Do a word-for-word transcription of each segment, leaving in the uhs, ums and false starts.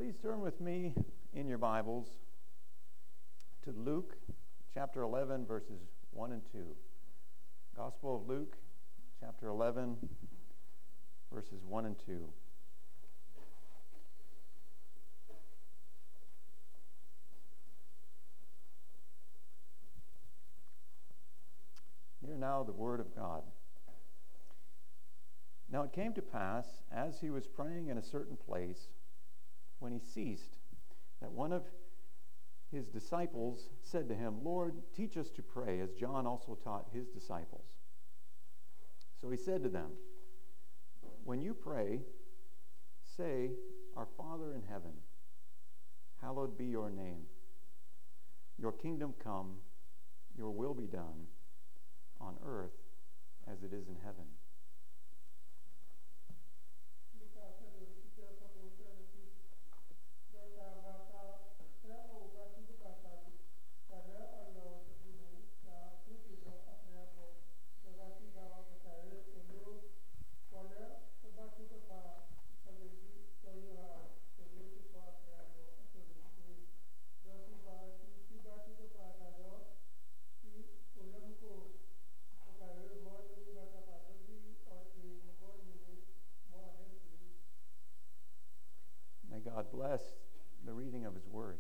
Please turn with me in your Bibles to Luke chapter eleven, verses one and two. Gospel of Luke chapter eleven, verses one and two. Hear now the word of God. Now it came to pass, as he was praying in a certain place, when he ceased, that one of his disciples said to him, "Lord, teach us to pray, as John also taught his disciples." So he said to them, "When you pray, say, 'Our Father in heaven, hallowed be your name. Your kingdom come, your will be done, on earth as it is in heaven." May God bless the reading of his word.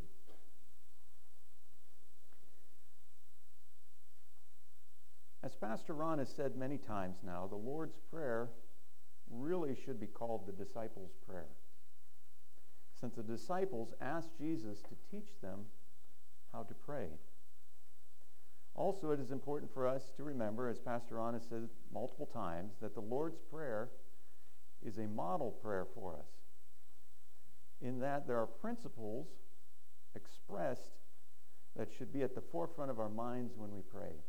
As Pastor Ron has said many times now, the Lord's Prayer really should be called the disciples' prayer, since the disciples asked Jesus to teach them how to pray. Also, it is important for us to remember, as Pastor Ron has said multiple times, that the Lord's Prayer is a model prayer for us, in that there are principles expressed that should be at the forefront of our minds when we pray.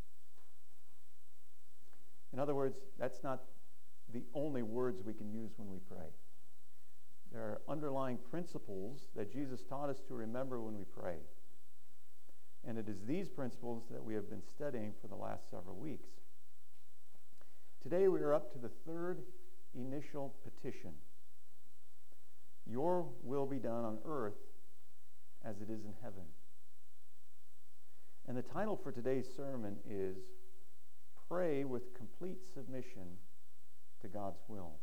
In other words, that's not the only words we can use when we pray. There are underlying principles that Jesus taught us to remember when we pray. And it is these principles that we have been studying for the last several weeks. Today we are up to the third initial petition. Your will be done on earth as it is in heaven. And the title for today's sermon is Pray with Complete Submission to God's Will.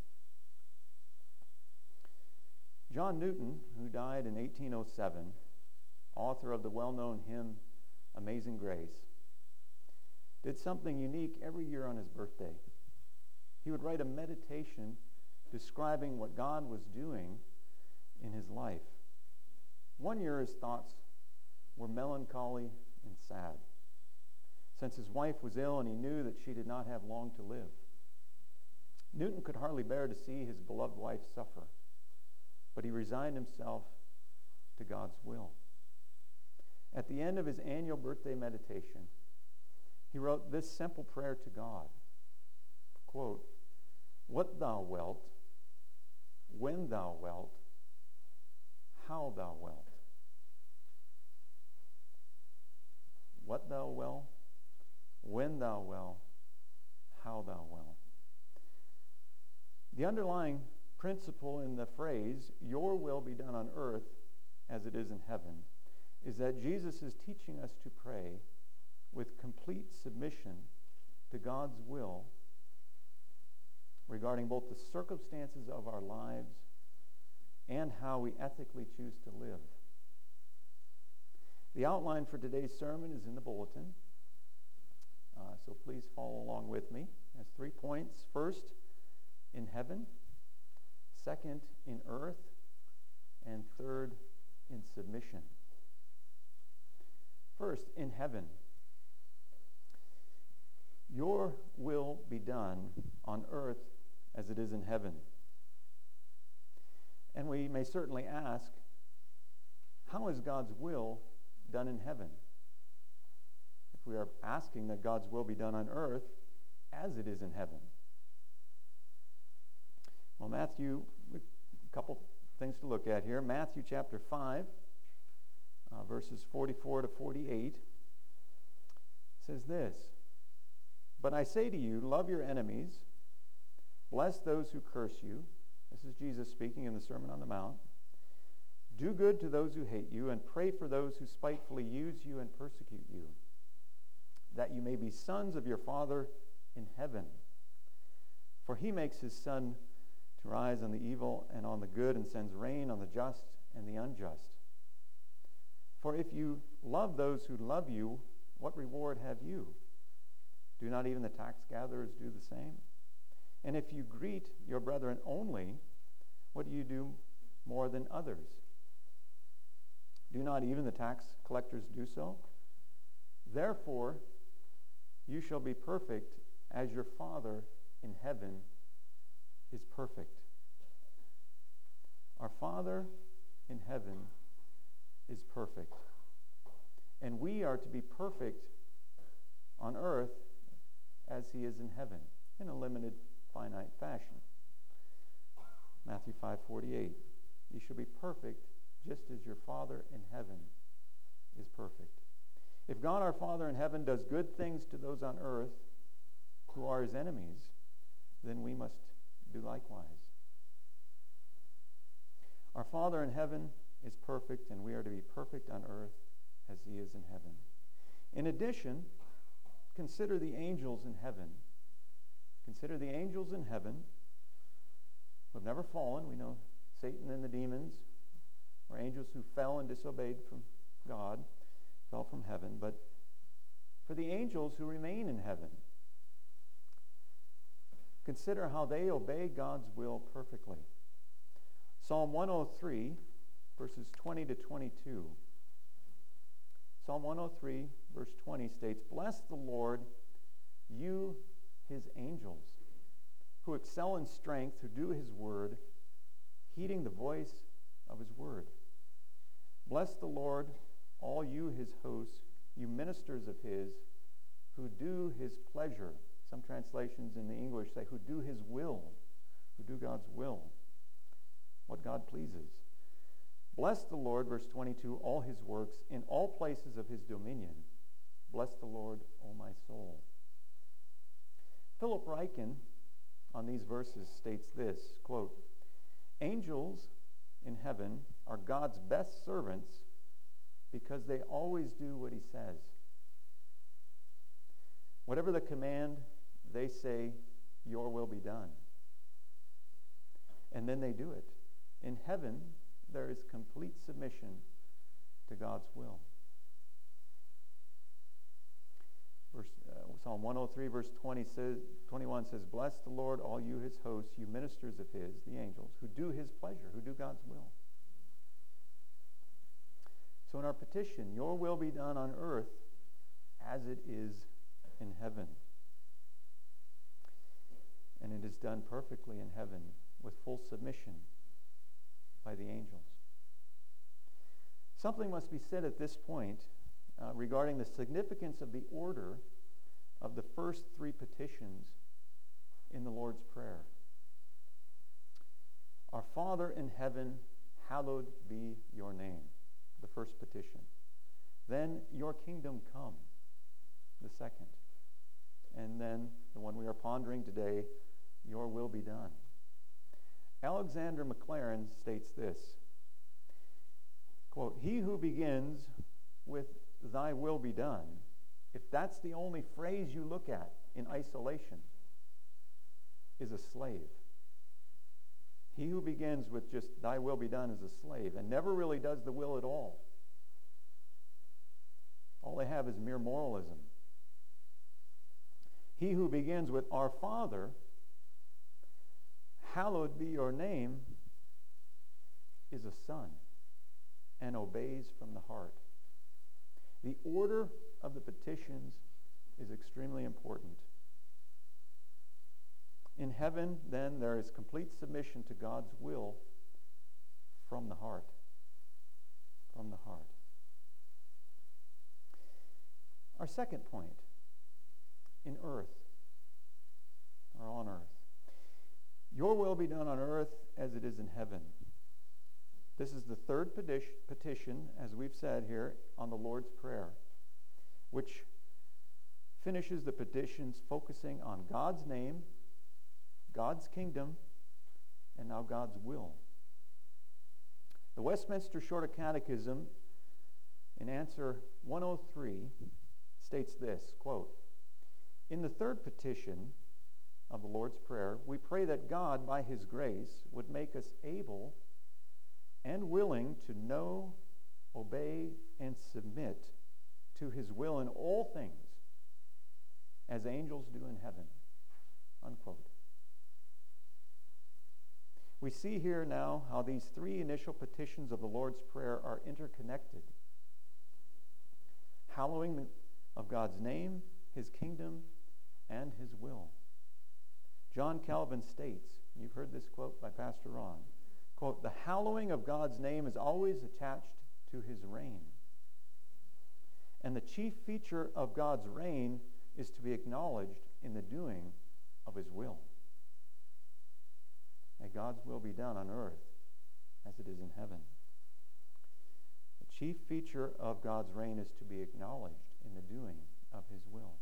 John Newton, who died in eighteen oh seven, author of the well-known hymn Amazing Grace, did something unique every year on his birthday. He would write a meditation describing what God was doing in his life. One year his thoughts were melancholy and sad, since his wife was ill and he knew that she did not have long to live. Newton could hardly bear to see his beloved wife suffer, but he resigned himself to God's will. At the end of his annual birthday meditation, he wrote this simple prayer to God, quote, "What thou wilt, when thou wilt, how thou wilt." What thou wilt, when thou wilt, how thou wilt. The underlying principle in the phrase, "Your will be done on earth as it is in heaven," is that Jesus is teaching us to pray with complete submission to God's will regarding both the circumstances of our lives and how we ethically choose to live. The outline for today's sermon is in the bulletin, uh, so please follow along with me. It has three points. First, in heaven. Second, in earth. And third, in submission. First, in heaven. Your will be done on earth as it is in heaven. And we may certainly ask, how is God's will done in heaven? If we are asking that God's will be done on earth as it is in heaven. Well, Matthew, a couple things to look at here. Matthew chapter five, uh, verses forty-four to forty-eight, says this, "But I say to you, love your enemies, bless those who curse you." This is Jesus speaking in the Sermon on the Mount. Do good to those who hate you, and pray for those who spitefully use you and persecute you, that you may be sons of your Father in heaven. For he makes his sun to rise on the evil and on the good, and sends rain on the just and the unjust. For if you love those who love you, what reward have you? Do not even the tax gatherers do the same? And if you greet your brethren only, what do you do more than others? Do not even the tax collectors do so? Therefore, you shall be perfect as your Father in heaven is perfect. Our Father in heaven is perfect. And we are to be perfect on earth as he is in heaven, in a limited, finite fashion. Matthew five forty-eight. You shall be perfect just as your Father in heaven is perfect. If God our Father in heaven does good things to those on earth who are his enemies, then we must do likewise. Our Father in heaven is perfect, and we are to be perfect on earth as he is in heaven. In addition, consider the angels in heaven. Consider the angels in heaven who have never fallen. We know Satan and the demons were angels who fell and disobeyed from God, fell from heaven. But for the angels who remain in heaven, consider how they obey God's will perfectly. Psalm one oh three, verses twenty to twenty-two. Psalm one oh three, verse twenty states, Bless the Lord, you his angels, who excel in strength, who do his word, heeding the voice of his word. Bless the Lord, all you his hosts, you ministers of his, who do his pleasure. Some translations in the English say, who do his will, who do God's will, what God pleases. Bless the Lord, verse twenty-two, all his works in all places of his dominion. Bless the Lord, O my soul. Philip Ryken, on these verses, states this, quote, Angels in heaven are God's best servants because they always do what he says. Whatever the command, they say, your will be done. And then they do it. In heaven, there is complete submission to God's will. Verse, uh, Psalm one oh three, verse twenty says, twenty-one says, Bless the Lord, all you his hosts, you ministers of his, the angels, who do his pleasure, who do God's will. So in our petition, your will be done on earth as it is in heaven. And it is done perfectly in heaven with full submission by the angels. Something must be said at this point uh, regarding the significance of the order of the first three petitions in the Lord's Prayer. Our Father in heaven, hallowed be your name, the first petition. Then your kingdom come, the second. And then the one we are pondering today, your will be done. Alexander Maclaren states this, quote, He who begins with thy will be done, if that's the only phrase you look at in isolation, is a slave. He who begins with just thy will be done is a slave and never really does the will at all. All they have is mere moralism. He who begins with our Father, hallowed be your name, is a son and obeys from the heart. The order of the petitions is extremely important. In heaven, then, there is complete submission to God's will from the heart. From the heart. Our second point, in earth, or on earth. Your will be done on earth as it is in heaven. This is the third petition, as we've said here, on the Lord's Prayer, which finishes the petitions focusing on God's name, God's kingdom, and now God's will. The Westminster Shorter Catechism, in answer one oh three, states this, quote, "In the third petition of the Lord's Prayer, we pray that God, by his grace, would make us able and willing to know, obey, and submit to his will in all things, as angels do in heaven." Unquote. We see here now how these three initial petitions of the Lord's Prayer are interconnected. Hallowing of God's name, his kingdom, and his will. John Calvin states, you've heard this quote by Pastor Ron, quote, "The hallowing of God's name is always attached to his reign. And the chief feature of God's reign is to be acknowledged in the doing of his will. May God's will be done on earth as it is in heaven." The chief feature of God's reign is to be acknowledged in the doing of his will.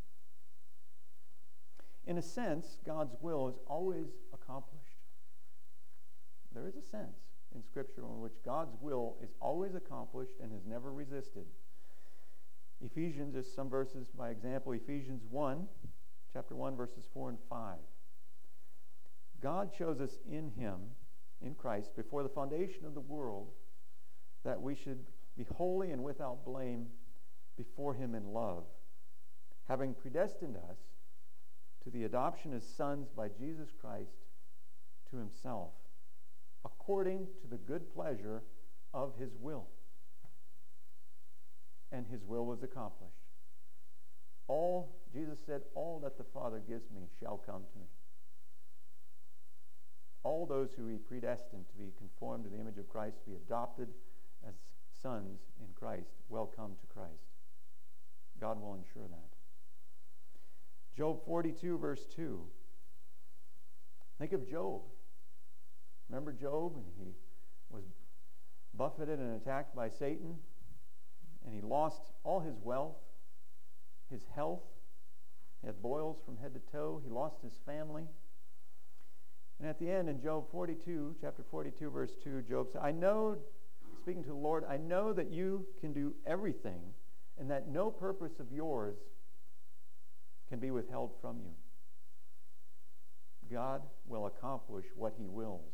In a sense, God's will is always accomplished. There is a sense in Scripture in which God's will is always accomplished and is never resisted. Ephesians, just some verses by example, Ephesians one, chapter one, verses four and five. God chose us in him, in Christ, before the foundation of the world, that we should be holy and without blame before him in love, having predestined us to the adoption as sons by Jesus Christ to himself, according to the good pleasure of his will. And his will was accomplished. All, Jesus said, all that the Father gives me shall come to me. All those who he predestined to be conformed to the image of Christ, to be adopted as sons in Christ, will come to Christ. God will ensure that. Job forty-two, verse two. Think of Job. Remember Job? And he was buffeted and attacked by Satan, and he lost all his wealth, his health. He had boils from head to toe. He lost his family. And at the end, in Job forty-two, chapter forty-two, verse two, Job said, "I know," speaking to the Lord, "I know that you can do everything, and that no purpose of yours can be withheld from you." God will accomplish what he wills.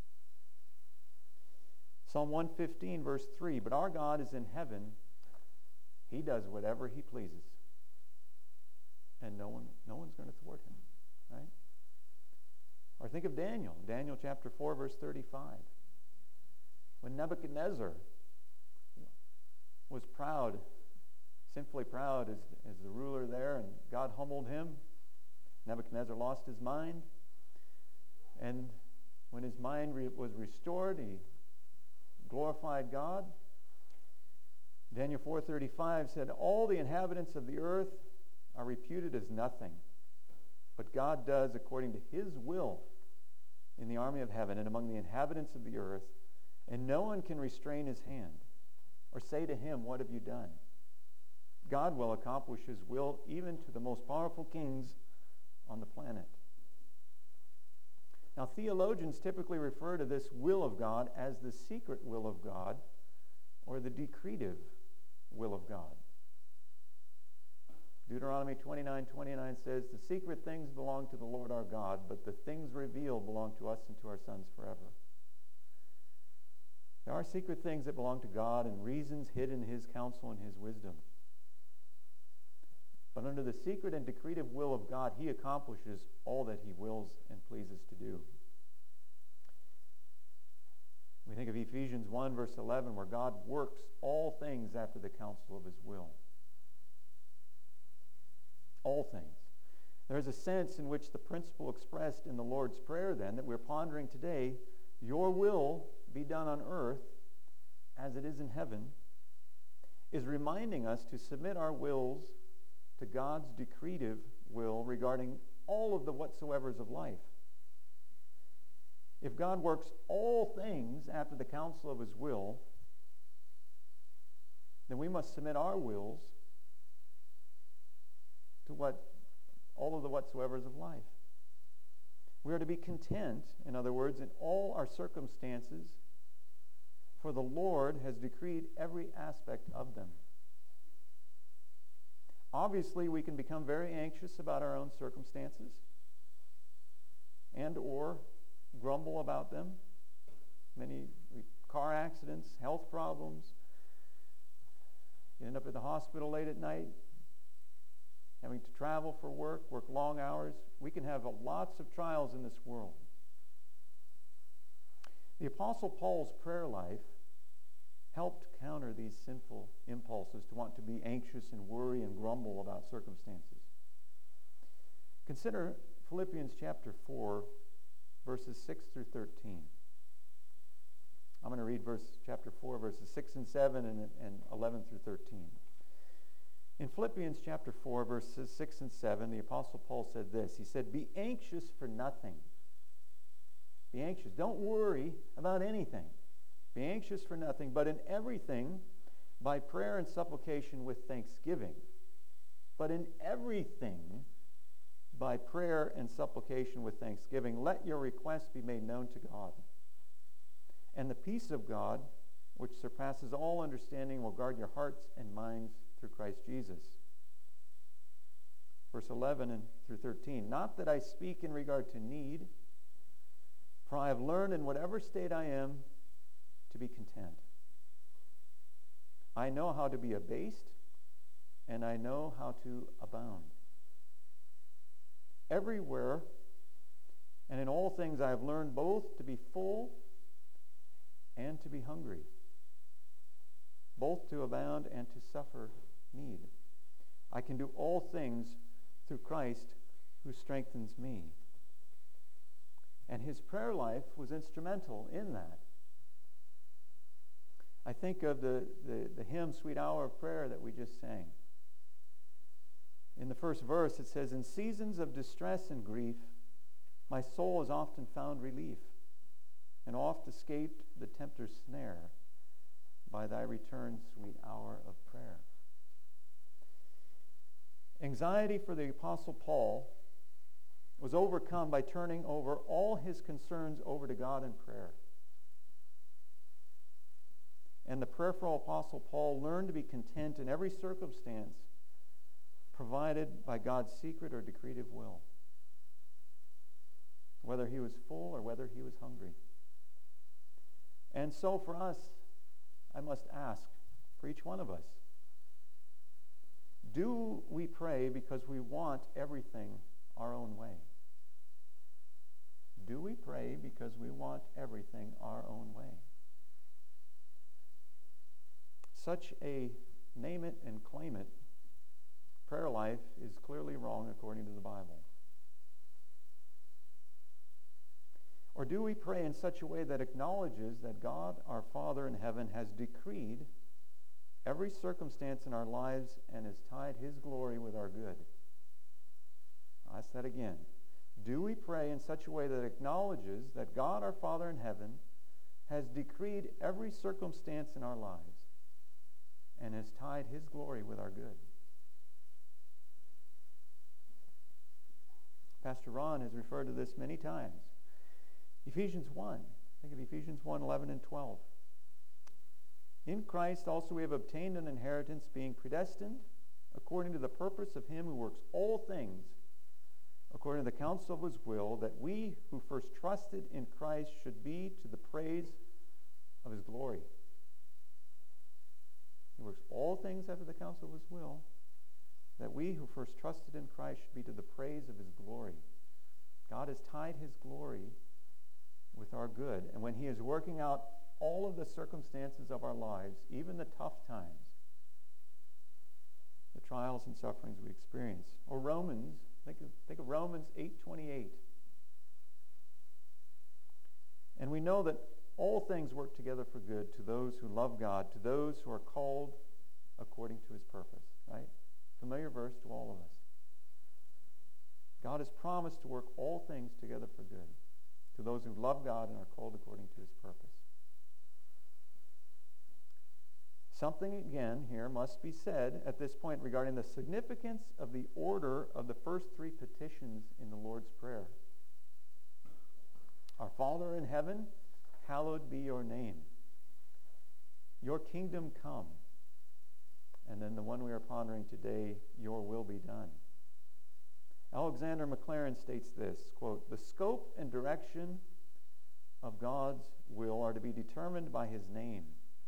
Psalm one fifteen, verse three, "But our God is in heaven. He does whatever he pleases. And no one, no one's going to thwart him." Right? Or think of Daniel. Daniel chapter four, verse thirty-five. When Nebuchadnezzar was proud, sinfully proud as, as the ruler there, and God humbled him, Nebuchadnezzar lost his mind. And when his mind re- was restored, he glorified God. Daniel four thirty-five said, "All the inhabitants of the earth are reputed as nothing, but God does according to his will in the army of heaven and among the inhabitants of the earth, and no one can restrain his hand or say to him, 'What have you done?'" God will accomplish his will even to the most powerful kings on the planet. Now, theologians typically refer to this will of God as the secret will of God or the decretive will of God. Deuteronomy twenty-nine twenty-nine says, "The secret things belong to the Lord our God, but the things revealed belong to us and to our sons forever." There are secret things that belong to God and reasons hidden in his counsel and his wisdom. But under the secret and decretive will of God, he accomplishes all that he wills and pleases to do. We think of Ephesians one, verse eleven, where God works all things after the counsel of his will. All things. There's a sense in which the principle expressed in the Lord's Prayer, then, that we're pondering today, "Your will be done on earth as it is in heaven," is reminding us to submit our wills to God's decretive will regarding all of the whatsoevers of life. If God works all things after the counsel of his will, then we must submit our wills to what all of the whatsoevers of life. We are to be content, in other words, in all our circumstances, for the Lord has decreed every aspect of them. Obviously, we can become very anxious about our own circumstances and or grumble about them. Many car accidents, health problems, you end up at the hospital late at night, having to travel for work, work long hours. We can have lots of trials in this world. The Apostle Paul's prayer life helped counter these sinful impulses to want to be anxious and worry and grumble about circumstances. Consider Philippians chapter four, verses six through thirteen. I'm going to read verse chapter four, verses six and seven and, and eleven through thirteen. In Philippians chapter four, verses six and seven, the Apostle Paul said this. He said, "Be anxious for nothing." Be anxious. Don't worry about anything. Be anxious for nothing, but in everything, by prayer and supplication with thanksgiving. But in everything, by prayer and supplication with thanksgiving, let your requests be made known to God. And the peace of God, which surpasses all understanding, will guard your hearts and minds through Christ Jesus. Verse eleven and through thirteen. Not that I speak in regard to need, for I have learned in whatever state I am to be content. I know how to be abased, and I know how to abound. Everywhere and in all things I have learned both to be full and to be hungry, both to abound and to suffer need. I can do all things through Christ who strengthens me. And his prayer life was instrumental in that. I think of the, the, the hymn, Sweet Hour of Prayer, that we just sang. In the first verse, it says, "In seasons of distress and grief, my soul has often found relief, and oft escaped the tempter's snare by thy return, sweet hour of prayer." Anxiety for the Apostle Paul was overcome by turning over all his concerns over to God in prayer. And the prayerful Apostle Paul learned to be content in every circumstance provided by God's secret or decretive will, whether he was full or whether he was hungry. And so for us, I must ask, for each one of us, do we pray because we want everything our own way? Do we pray because we want everything our own way? Such a name it and claim it prayer life is clearly wrong according to the Bible. Or do we pray in such a way that acknowledges that God, our Father in heaven, has decreed every circumstance in our lives and has tied his glory with our good? I'll ask that again. Do we pray in such a way that acknowledges that God, our Father in heaven, has decreed every circumstance in our lives and has tied his glory with our good? Pastor Ron has referred to this many times. Ephesians one. Think of Ephesians one, eleven and twelve. In Christ also we have obtained an inheritance, being predestined according to the purpose of him who works all things according to the counsel of his will, that we who first trusted in Christ should be to the praise of his glory. He works all things after the counsel of his will, that we who first trusted in Christ should be to the praise of his glory. God has tied his glory with our good. And when he is working out all of the circumstances of our lives, even the tough times, the trials and sufferings we experience. Or Romans, think of, think of Romans eight twenty-eight. And we know that all things work together for good to those who love God, to those who are called according to his purpose. Right? Familiar verse to all of us. God has promised to work all things together for good to those who love God and are called according to his purpose. Something again here must be said at this point regarding the significance of the order of the first three petitions in the Lord's Prayer. Our Father in heaven, hallowed be your name. your kingdom come. And then the one we are pondering today, your will be done. Alexander Maclaren states this, quote, the scope and direction of God's will are to be determined by his name.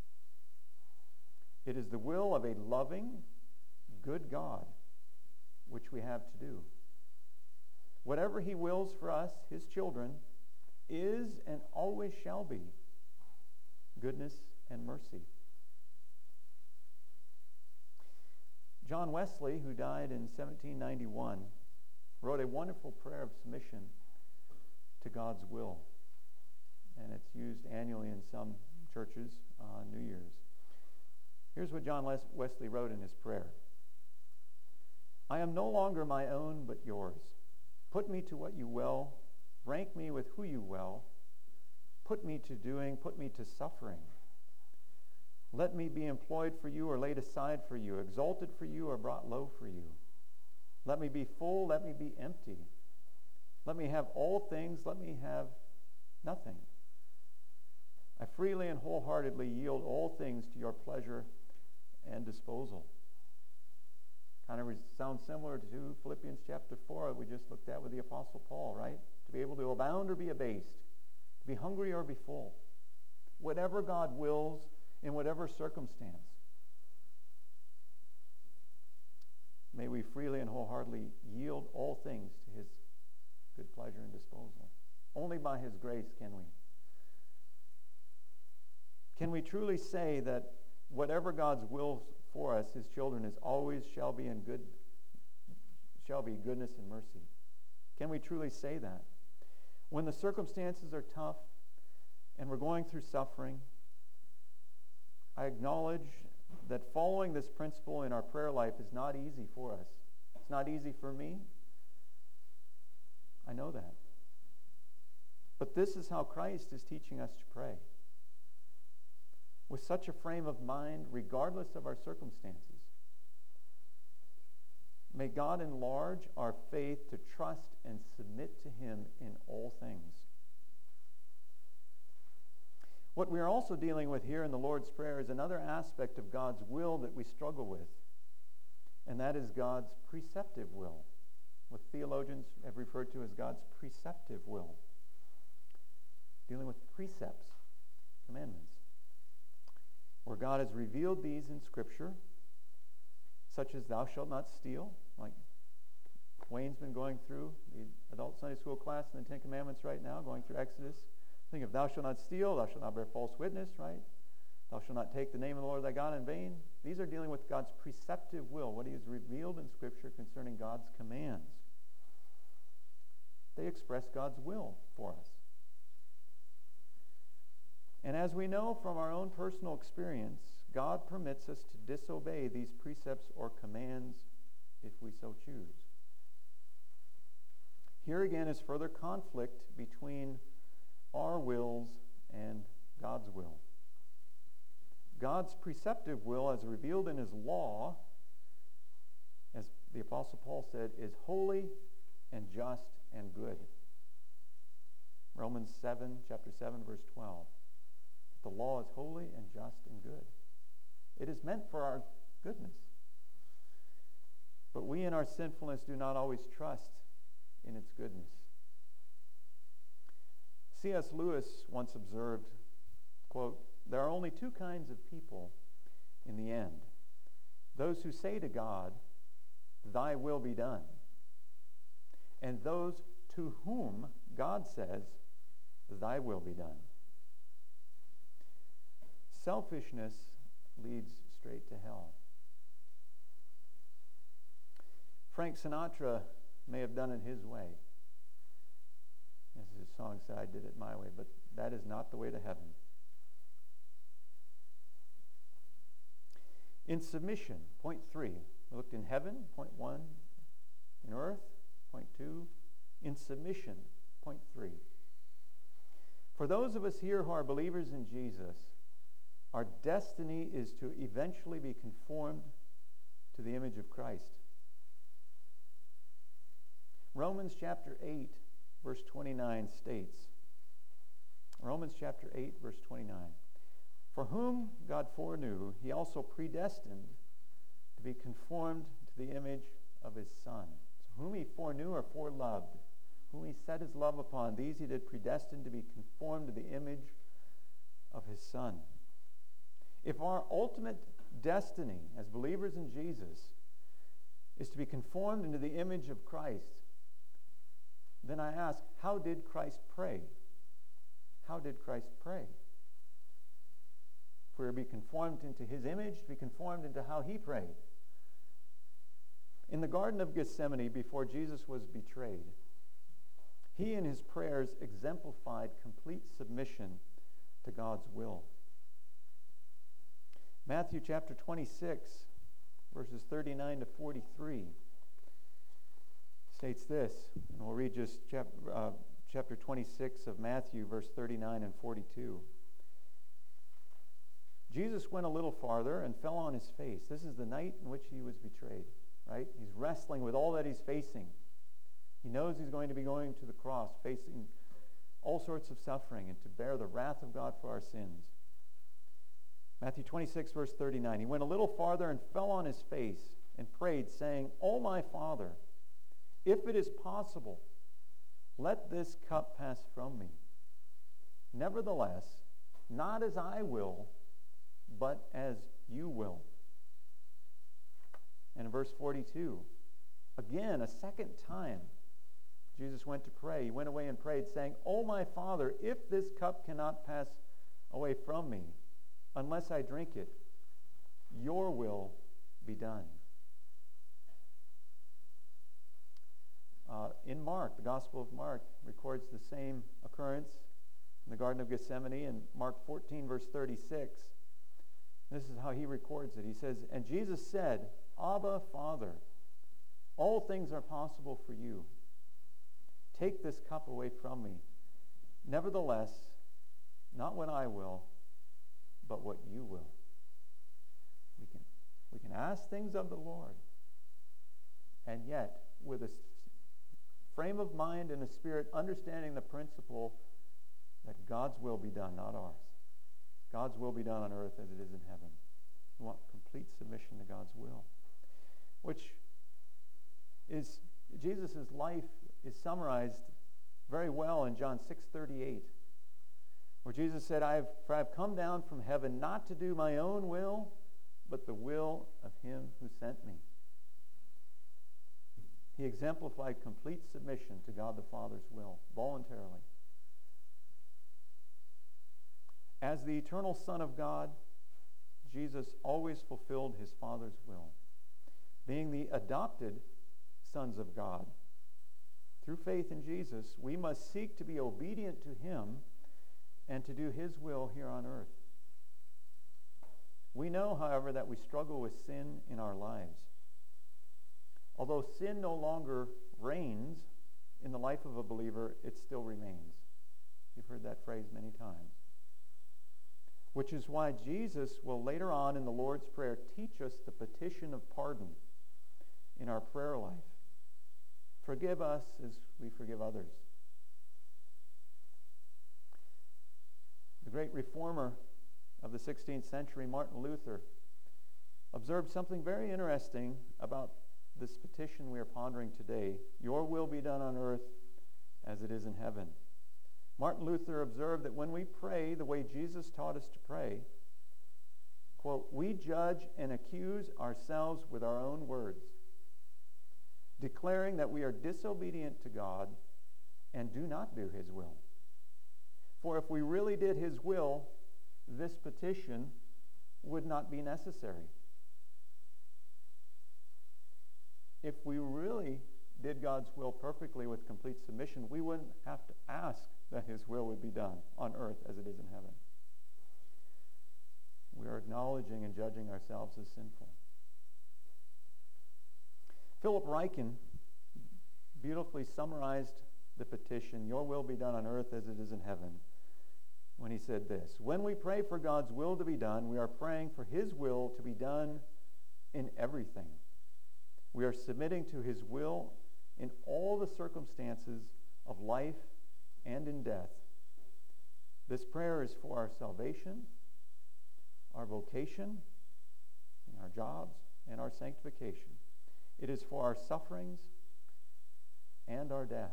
It is the will of a loving, good God, which we have to do. Whatever he wills for us, his children, is and always shall be goodness and mercy. John Wesley, who died in seventeen ninety-one, wrote a wonderful prayer of submission to God's will. And it's used annually in some churches on New Year's. Here's what John Wesley wrote in his prayer. I am no longer my own, but yours. Put me to what you will. Rank me with who you will. Put me to doing, put me to suffering. Let me be employed for you or laid aside for you, exalted for you or brought low for you. Let me be full, let me be empty. Let me have all things, let me have nothing. I freely and wholeheartedly yield all things to your pleasure and disposal. Kind of sounds similar to Philippians chapter four that we just looked at with the Apostle Paul, right? To be able to abound or be abased, to be hungry or be full. Whatever God wills in whatever circumstance. May we freely and wholeheartedly yield all things to his good pleasure and disposal. Only by his grace can we. Can we truly say that whatever God's will for us, his children, is always shall be in good, shall be goodness and mercy? Can we truly say that? When the circumstances are tough and we're going through suffering, I acknowledge that following this principle in our prayer life is not easy for us. It's not easy for me. I know that. But this is how Christ is teaching us to pray. With such a frame of mind, regardless of our circumstances. May God enlarge our faith to trust and submit to him in all things. What we are also dealing with here in the Lord's Prayer is another aspect of God's will that we struggle with, and that is God's preceptive will, what theologians have referred to as God's preceptive will, dealing with precepts, commandments, where God has revealed these in Scripture, such as thou shalt not steal, like Wayne's been going through the adult Sunday school class in the Ten Commandments right now, going through Exodus. Think of thou shalt not steal, thou shalt not bear false witness, right? Thou shalt not take the name of the Lord thy God in vain. These are dealing with God's preceptive will, what he has revealed in Scripture concerning God's commands. They express God's will for us. And as we know from our own personal experience, God permits us to disobey these precepts or commands if we so choose. Here again is further conflict between our wills and God's will. God's preceptive will, as revealed in his law, as the Apostle Paul said, is holy and just and good. Romans seven, chapter seven, verse twelve. The law is holy and just and good. It is meant for our goodness. But we in our sinfulness do not always trust in its goodness. C S Lewis once observed, quote, there are only two kinds of people in the end. Those who say to God, thy will be done. And those to whom God says, thy will be done. Selfishness leads straight to hell. Frank Sinatra may have done it his way. As his song said, I did it my way, but that is not the way to heaven. In submission, point three. We looked in heaven, point one. In earth, point two. In submission, point three. For those of us here who are believers in Jesus, our destiny is to eventually be conformed to the image of Christ. Romans chapter eight, verse twenty-nine states, Romans chapter eight, verse twenty-nine, For whom God foreknew, he also predestined to be conformed to the image of his Son. So whom he foreknew or foreloved, whom he set his love upon, these he did predestine to be conformed to the image of his Son. If our ultimate destiny as believers in Jesus is to be conformed into the image of Christ, then I ask, how did Christ pray? How did Christ pray? If we are to be conformed into his image, to be conformed into how he prayed. In the Garden of Gethsemane, before Jesus was betrayed, he in his prayers exemplified complete submission to God's will. Matthew chapter twenty-six, verses thirty-nine to forty-three, states this, and we'll read just chap- uh, chapter twenty-six of Matthew, verse thirty-nine and forty-two. Jesus went a little farther and fell on his face. This is the night in which he was betrayed, right? He's wrestling with all that he's facing. He knows he's going to be going to the cross, facing all sorts of suffering and to bear the wrath of God for our sins. Matthew twenty-six, verse thirty-nine. He went a little farther and fell on his face and prayed, saying, O my Father, if it is possible, let this cup pass from me. Nevertheless, not as I will, but as you will. And in verse forty-two, again, a second time, Jesus went to pray. He went away and prayed, saying, O my Father, if this cup cannot pass away from me, unless I drink it, your will be done. Uh, in Mark, the Gospel of Mark records the same occurrence in the Garden of Gethsemane in Mark fourteen, verse thirty-six. This is how he records it. He says, And Jesus said, Abba, Father, all things are possible for you. Take this cup away from me. Nevertheless, not what I will, but what you will. We can, we can ask things of the Lord, and yet with a frame of mind and a spirit understanding the principle that God's will be done, not ours. God's will be done on earth as it is in heaven. We want complete submission to God's will, which is, Jesus' life is summarized very well in John six thirty-eight, where Jesus said, I have, for I have come down from heaven not to do my own will, but the will of him who sent me. He exemplified complete submission to God the Father's will, voluntarily. As the eternal Son of God, Jesus always fulfilled his Father's will. Being the adopted sons of God, through faith in Jesus, we must seek to be obedient to him and to do his will here on earth. We know, however, that we struggle with sin in our lives. Although sin no longer reigns in the life of a believer, it still remains. You've heard that phrase many times. Which is why Jesus will later on in the Lord's Prayer teach us the petition of pardon in our prayer life. Forgive us as we forgive others. The great reformer of the sixteenth century, Martin Luther, observed something very interesting about this petition we are pondering today. Your will be done on earth as it is in heaven. Martin Luther observed that when we pray the way Jesus taught us to pray, quote, we judge and accuse ourselves with our own words, declaring that we are disobedient to God and do not do his will. For if we really did his will, this petition would not be necessary. If we really did God's will perfectly with complete submission, we wouldn't have to ask that his will would be done on earth as it is in heaven. We are acknowledging and judging ourselves as sinful. Philip Ryken beautifully summarized the petition, your will be done on earth as it is in heaven, when he said this, when we pray for God's will to be done, we are praying for his will to be done in everything. We are submitting to his will in all the circumstances of life and in death. This prayer is for our salvation our vocation, in our jobs, and our sanctification. It is for our sufferings and our death.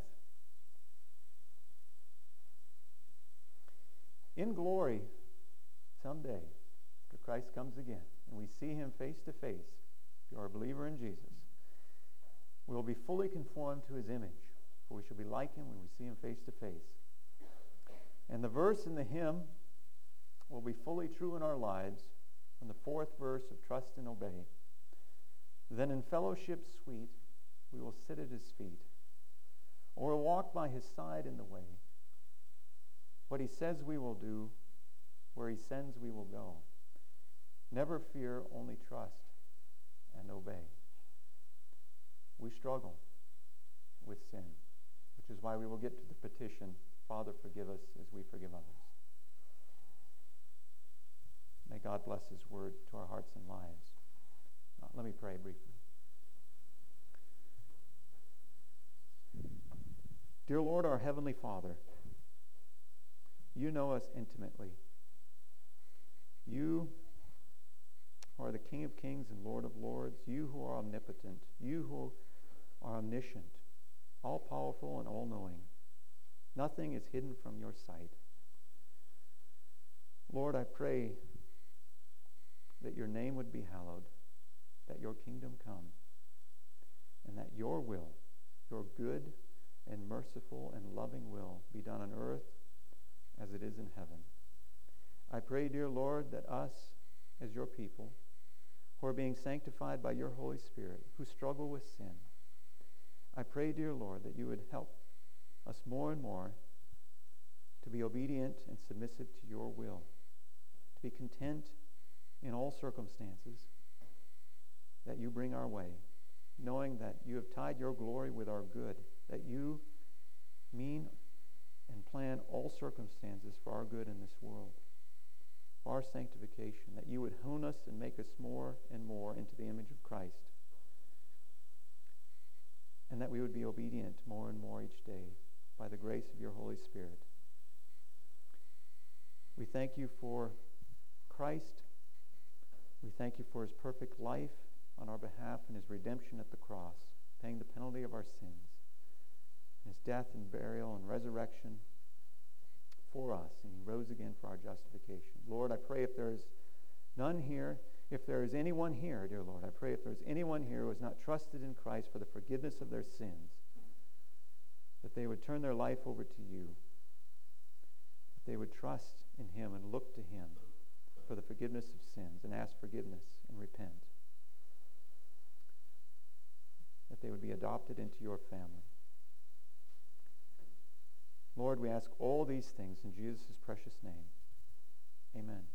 In glory, someday, after Christ comes again, and we see him face to face, if you are a believer in Jesus, we will be fully conformed to his image, for we shall be like him when we see him face to face. And the verse in the hymn will be fully true in our lives from the fourth verse of Trust and Obey. Then in fellowship sweet, we will sit at his feet, or walk by his side in the way. What he says we will do, where he sends we will go. Never fear, only trust and obey. We struggle with sin, which is why we will get to the petition, Father, forgive us as we forgive others. May God bless his word to our hearts and lives. Uh, let me pray briefly. Dear Lord, our Heavenly Father, you know us intimately. You are the King of Kings and Lord of Lords. You who are omnipotent. You who are omniscient, all-powerful and all-knowing. Nothing is hidden from your sight. Lord, I pray that your name would be hallowed, that your kingdom come, and that your will, your good and merciful and loving will, be done on earth as it is in heaven. I pray, dear Lord, that us, as your people, who are being sanctified by your Holy Spirit, who struggle with sin, I pray, dear Lord, that you would help us more and more to be obedient and submissive to your will, to be content in all circumstances that you bring our way, knowing that you have tied your glory with our good, that you mean and plan all circumstances for our good in this world, for our sanctification, that you would hone us and make us more and more into the image of Christ, and that we would be obedient more and more each day by the grace of your Holy Spirit. We thank you for Christ. We thank you for his perfect life on our behalf and his redemption at the cross, paying the penalty of our sins, his death and burial and resurrection for us, and he rose again for our justification. Lord, I pray if there is none here, if there is anyone here, dear Lord, I pray if there is anyone here who has not trusted in Christ for the forgiveness of their sins, that they would turn their life over to you, that they would trust in him and look to him for the forgiveness of sins and ask forgiveness and repent, that they would be adopted into your family. Lord, we ask all these things in Jesus' precious name. Amen.